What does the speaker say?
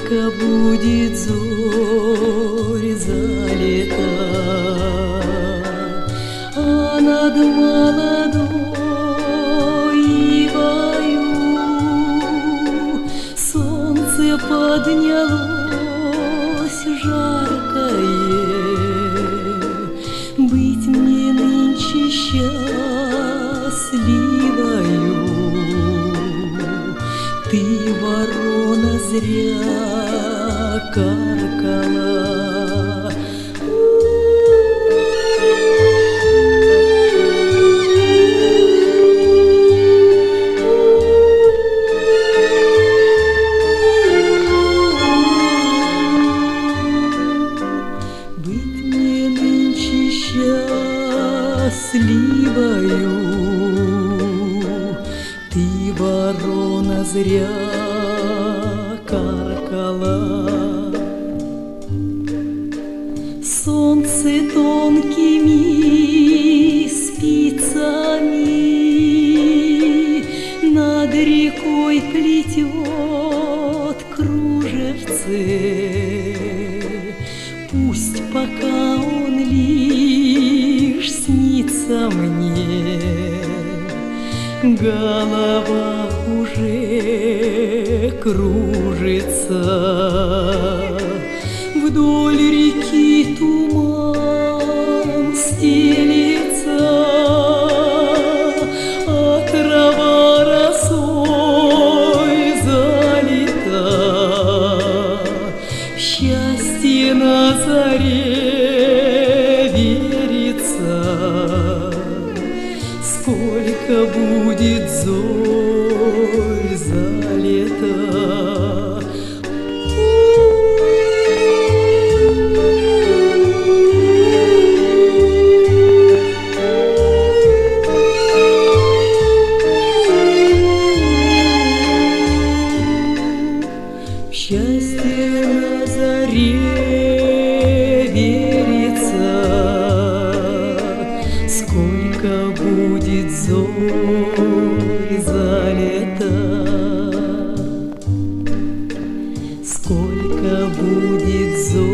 Сколько будет зорь залета, а над молодой ивою солнце поднялось жаркое. Быть мне нынче счастливою, ты, ворона, зря каркала. Быть мне нынче счастливою, ты, ворона, зря каркала. Солнце тонкими спицами над рекой плетет кружевцы. Пусть пока он лишь снится мне, голова уже кружится. Вдоль реки туман стелится, а трава росой залита. Счастье на заре верится, сколько будет зорь за лето. Счастье на заре верится, сколько будет зорь за лето, сколько будет зорь.